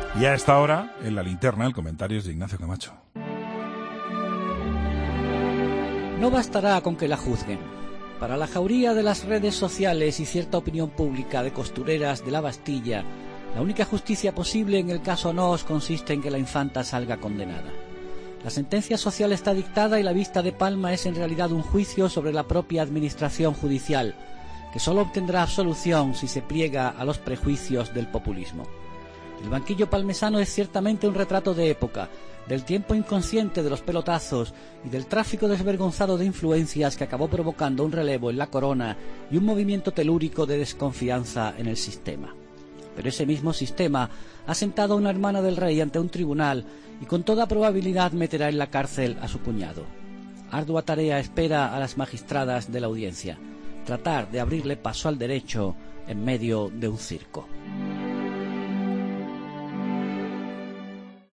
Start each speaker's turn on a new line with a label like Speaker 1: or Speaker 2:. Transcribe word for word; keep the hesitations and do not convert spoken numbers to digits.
Speaker 1: Y a esta hora, en la linterna, el comentario es de Ignacio Camacho.
Speaker 2: No bastará con que la juzguen. Para la jauría de las redes sociales y cierta opinión pública de costureras de la Bastilla, la única justicia posible en el caso Nos consiste en que la infanta salga condenada. La sentencia social está dictada y la vista de palma es en realidad un juicio sobre la propia administración judicial, que solo obtendrá absolución si se pliega a los prejuicios del populismo. El banquillo palmesano es ciertamente un retrato de época, del tiempo inconsciente de los pelotazos y del tráfico desvergonzado de influencias que acabó provocando un relevo en la corona y un movimiento telúrico de desconfianza en el sistema. Pero ese mismo sistema ha sentado a una hermana del rey ante un tribunal y con toda probabilidad meterá en la cárcel a su cuñado. Ardua tarea espera a las magistradas de la audiencia: tratar de abrirle paso al derecho en medio de un circo.